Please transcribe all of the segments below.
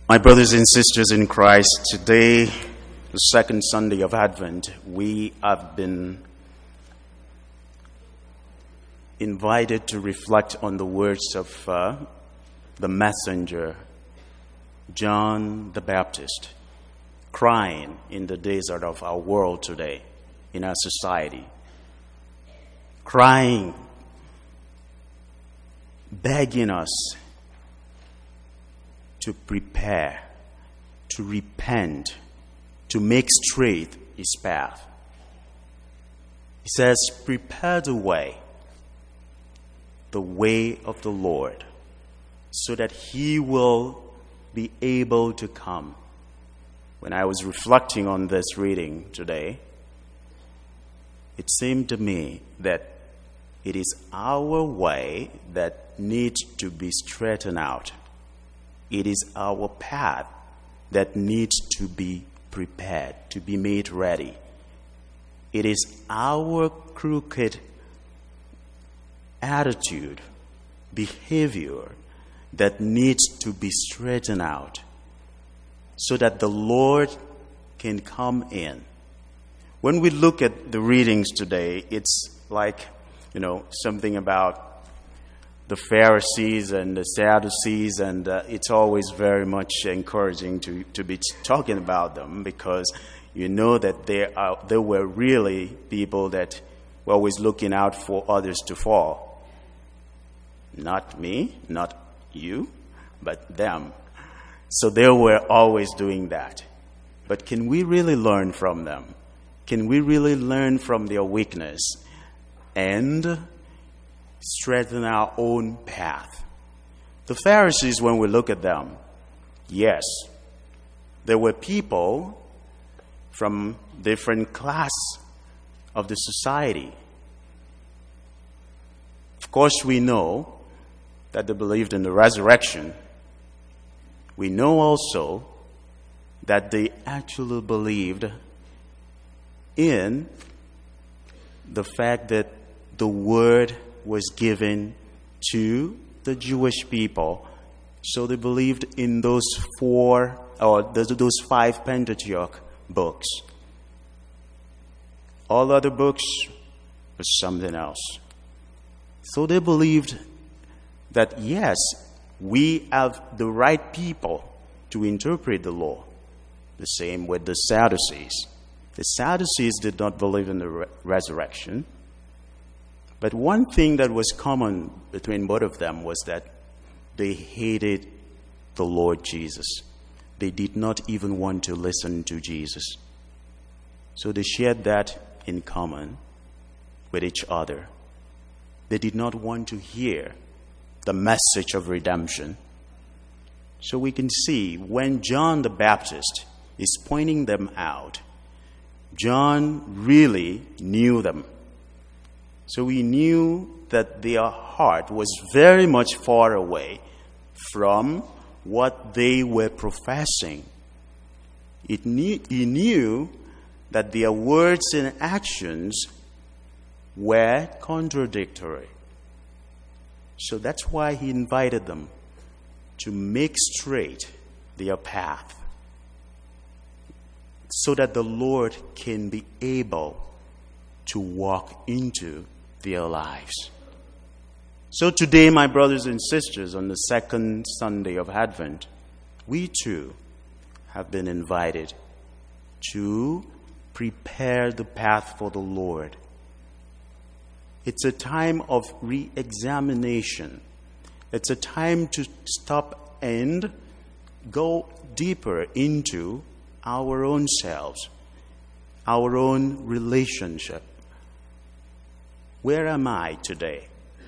My brothers and sisters in Christ, today, the second Sunday of Advent, we have been invited to reflect on the words of the messenger, John the Baptist, crying in the desert of our world today, in our society, crying, begging us to prepare, to repent, to make straight his path. He says, prepare the way of the Lord, so that he will be able to come. When I was reflecting on this reading today, it seemed to me that it is our way that needs to be straightened out. It is our path that needs to be prepared, to be made ready. It is our crooked attitude, behavior that needs to be straightened out so that the Lord can come in. When we look at the readings today, it's like, something about the Pharisees and the Sadducees, and it's always very much encouraging to be talking about them, because you know that they were really people that were always looking out for others to fall. Not me, not you, but them. So they were always doing that. But can we really learn from them? Can we really learn from their weakness and straighten our own path? The Pharisees, when we look at them, yes, there were people from different class of the society. Of course, we know that they believed in the resurrection. We know also that they actually believed in the fact that the word was given to the Jewish people. So they believed in those those 5 Pentateuch books. All other books was something else. So they believed that, yes, we have the right people to interpret the law. The same with the Sadducees. The Sadducees did not believe in the resurrection. But one thing that was common between both of them was that they hated the Lord Jesus. They did not even want to listen to Jesus. So they shared that in common with each other. They did not want to hear the message of redemption. So we can see when John the Baptist is pointing them out, John really knew them. So he knew that their heart was very much far away from what they were professing. He knew that their words and actions were contradictory. So that's why he invited them to make straight their path, so that the Lord can be able to walk into their lives. So today, my brothers and sisters, on the second Sunday of Advent, we too have been invited to prepare the path for the Lord. It's a time of re-examination. It's a time to stop and go deeper into our own selves, our own relationship. Where am I today?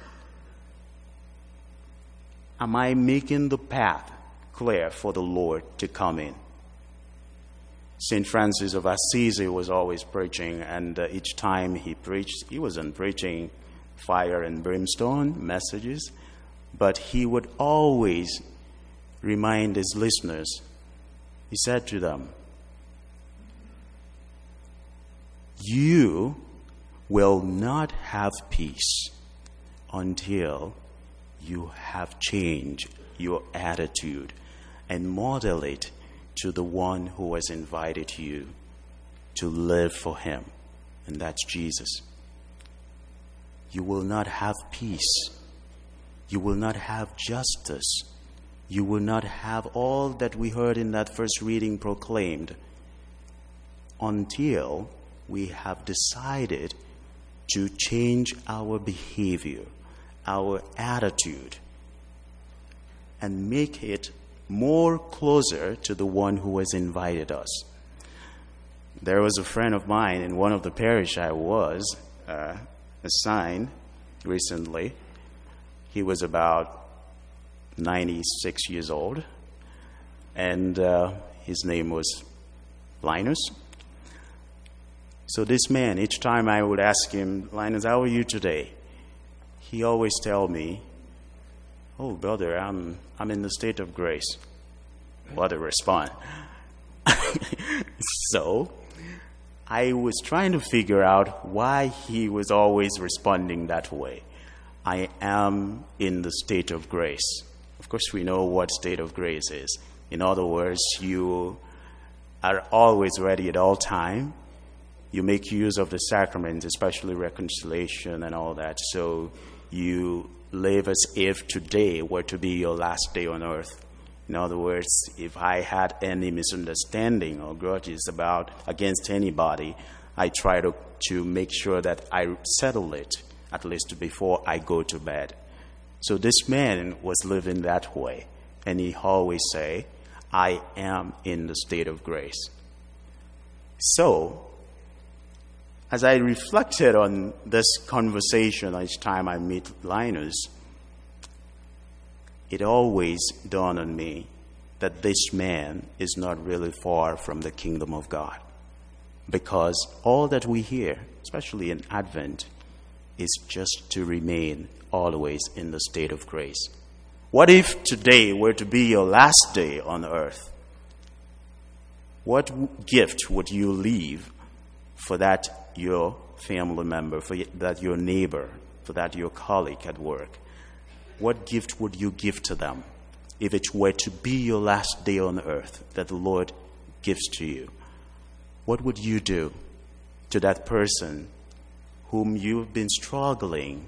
Am I making the path clear for the Lord to come in? St. Francis of Assisi was always preaching, and each time he preached, he wasn't preaching fire and brimstone messages, but he would always remind his listeners. He said to them, "You will not have peace until you have changed your attitude and model it to the one who has invited you to live for him, and that's Jesus. You will not have peace. You will not have justice. You will not have all that we heard in that first reading proclaimed until we have decided to change our behavior, our attitude, and make it more closer to the one who has invited us. There was a friend of mine in one of the parish I was assigned recently. He was about 96 years old, and his name was Linus. So this man, each time I would ask him, Linus, how are you today? He always tell me, oh, brother, I'm in the state of grace. What a response. So I was trying to figure out why he was always responding that way. I am in the state of grace. Of course, we know what state of grace is. In other words, you are always ready at all time. You make use of the sacraments, especially reconciliation and all that. So you live as if today were to be your last day on earth. In other words, if I had any misunderstanding or grudges against anybody, I try to make sure that I settle it, at least before I go to bed. So this man was living that way, and he always say, I am in the state of grace. So, as I reflected on this conversation each time I meet Linus, it always dawned on me that this man is not really far from the kingdom of God. Because all that we hear, especially in Advent, is just to remain always in the state of grace. What if today were to be your last day on earth? What gift would you leave for that your family member, for that your neighbor, for that your colleague at work? What gift would you give to them if it were to be your last day on earth that the Lord gives to you? What would you do to that person whom you've been struggling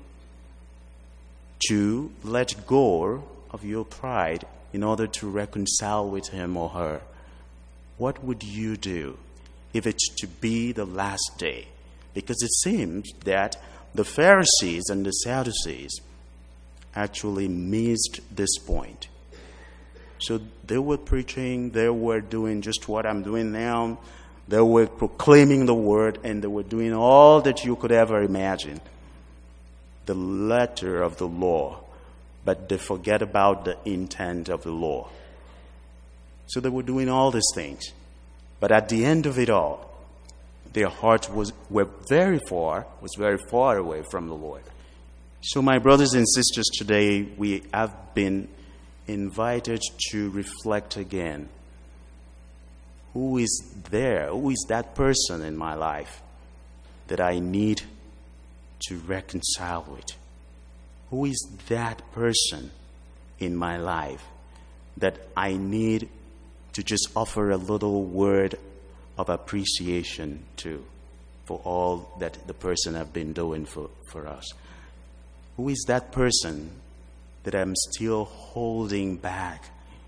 to let go of your pride in order to reconcile with him or her? What would you do if it's to be the last day? Because it seems that the Pharisees and the Sadducees actually missed this point. So they were preaching, they were doing just what I'm doing now. They were proclaiming the word, and they were doing all that you could ever imagine. The letter of the law, but they forget about the intent of the law. So they were doing all these things. But at the end of it all, their heart was very far away from the Lord. So my brothers and sisters, today we have been invited to reflect again. Who is there? Who is that person in my life that I need to reconcile with? Who is that person in my life that I need to just offer a little word of appreciation to for all that the person have been doing for us? Who is that person that I'm still holding back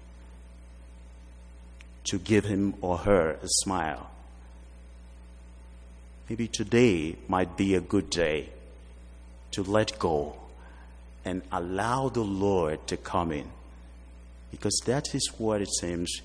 to give him or her a smile? Maybe today might be a good day to let go and allow the Lord to come in, because that is what it seems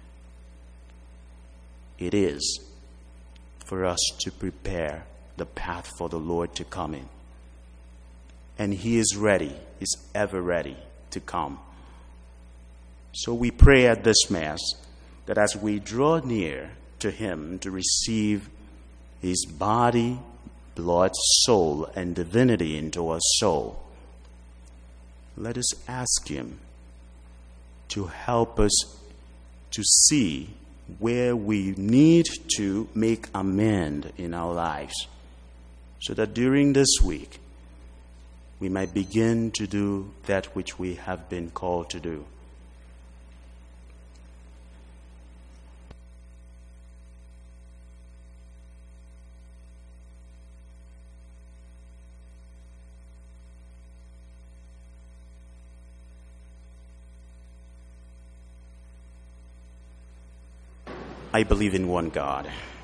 it is for us to prepare the path for the Lord to come in. And he is ready, is ever ready to come. So we pray at this Mass that as we draw near to him to receive his body, blood, soul, and divinity into our soul, let us ask him to help us to see where we need to make amend in our lives, so that during this week we might begin to do that which we have been called to do. I believe in one God,